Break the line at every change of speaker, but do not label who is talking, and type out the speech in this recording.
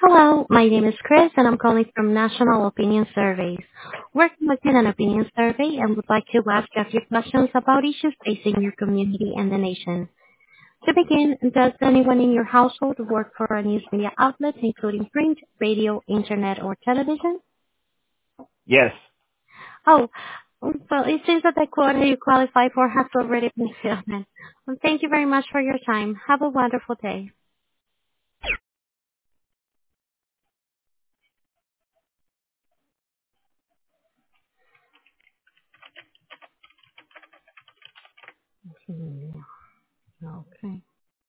Hello, my name is Chris, and I'm calling from National Opinion Surveys. We're conducting an opinion survey and would like to ask a few questions about issues facing your community and the nation. To begin, does anyone in your household work for a news media outlet, including print, radio, internet, or television?
Yes.
Oh, well, it seems that the quota you qualify for has already been filled. Well, thank you very much for your time. Have a wonderful day. Hmm, okay.